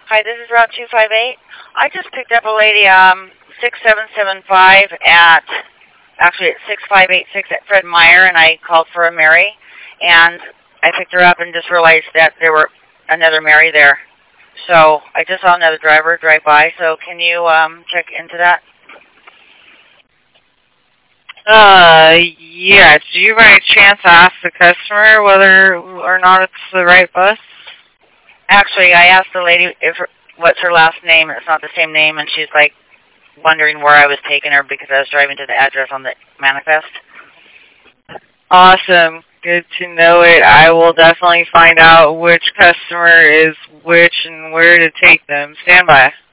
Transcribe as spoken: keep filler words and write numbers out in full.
Hi, this is Route two five eight. I just picked up a lady, um, six seven seven five at, actually at six five eight six at Fred Meyer, and I called for a Mary, and I picked her up and just realized that there were another Mary there. So I just saw another driver drive by, so can you um, check into that? Uh, yeah. Do you by chance ask the customer whether or not it's the right bus? Actually, I asked the lady if her, what's her last name. It's not the same name, and she's like wondering where I was taking her because I was driving to the address on the manifest. Awesome. Good to know it. I will definitely find out which customer is which and where to take them. Stand by.